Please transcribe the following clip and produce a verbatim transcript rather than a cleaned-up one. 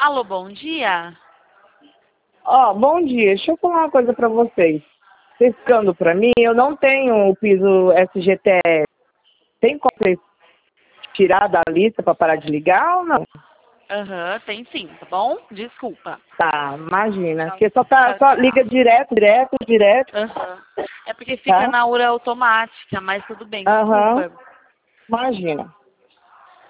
Alô, bom dia. Ó, bom dia. Deixa eu falar uma coisa pra vocês. Pescando pra mim, eu não tenho o piso S G T S. Tem como vocês tirar da lista pra parar de ligar ou não? Aham, uhum, tem sim, tá bom? Desculpa. Tá, imagina. Tchau, Porque só, tá, tchau, só tchau. liga direto, direto, direto, Aham. É porque fica tá? na hora automática, mas tudo bem, Aham, desculpa. imagina.